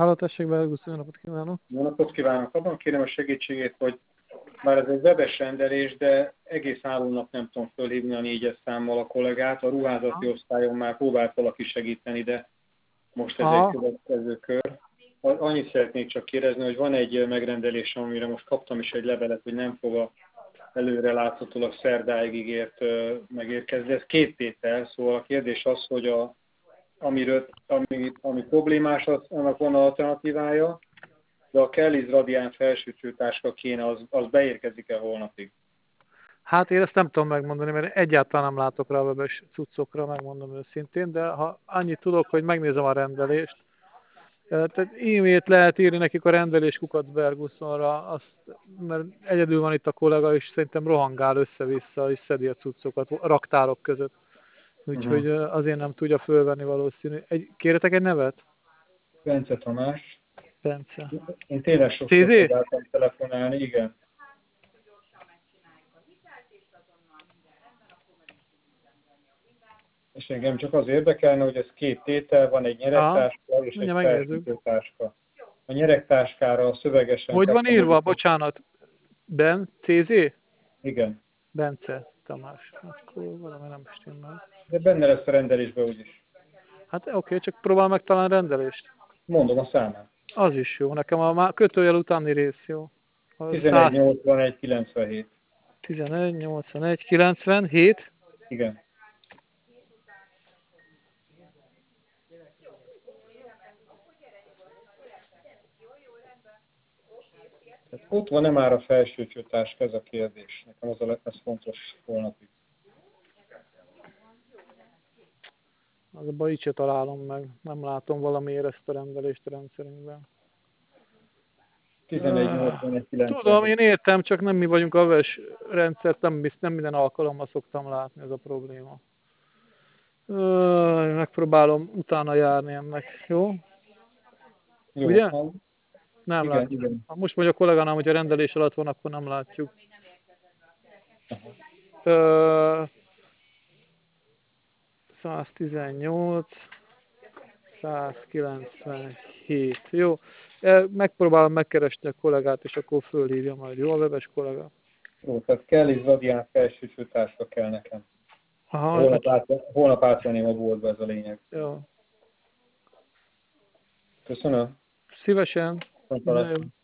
Háló, tessék, Belgusz, jó napot kívánok! Jó napot kívánok! Abban kérem a segítségét, hogy bár ez egy webes rendelés, de egész állónap nem tudom fölhívni a 4-es számmal a kollégát. A ruházati osztályon már próbált valaki segíteni, de most ez egy következő kör. Annyit szeretnék csak kérdezni, hogy van egy megrendelésem, amire most kaptam is egy levelet, hogy nem fog előre láthatólag szerdáig ígért megérkezni. Ez 2 tétel, szóval a kérdés az, hogy ami problémás, annak van alternatívája, de a Kelly's Radiant felsőcsőtáska kéne, az beérkezik-e holnapig? Hát én ezt nem tudom megmondani, mert egyáltalán nem látok rá a webes cuccokra, megmondom őszintén, de ha annyit tudok, hogy megnézem a rendelést, tehát e-mailt lehet írni nekik a rendelés @berguszonra, mert egyedül van itt a kollega, és szerintem rohangál össze-vissza, és szedi a cuccokat a raktárok között. Úgyhogy azért nem tudja fölvenni valószínű. Kérhetek egy nevet? Bence Tamás. Bence. Én tényleg sokszor próbáltam telefonálni, igen. És engem csak az érdekelne, hogy ez 2 tétel, van egy nyeregtáska és egy felsőcsőtáska. A nyeregtáskára szövegesen... Hogy van írva? Bocsánat. CZ? Igen. Bence Tamás. Akkor valami nem stimmel. De benne lesz a rendelésben úgyis. Hát oké, csak próbál meg talán rendelést. Mondom a számát. Az is jó. Nekem a kötőjel utáni rész jó. 118197. 118197. Igen. Tehát ott van-e már a felsőcsőtáska, ez a kérdés. Nekem ez fontos holnapig. Az a baj, így se találom meg. Nem látom valamiért ezt a rendelést a rendszerünkben. 118197. Tudom, én értem, csak nem mi vagyunk a webes rendszert, nem minden alkalommal szoktam látni, ez a probléma. Megpróbálom utána járni ennek, jó? Jó. Ugye? Nem igen, látjuk. igen. Most mondja a kollégánám, hogy a rendelés alatt van, akkor nem látjuk. 118, 197. Jó. Megpróbálom megkeresni a kollégát, és akkor fölhívja majd. Jó, a webes kollega? Jó, tehát Kelly's Radiant felsőcsőtáska kell nekem. Aha, holnap átvenném a boltba, ez a lényeg. Jó. Köszönöm. Szívesen.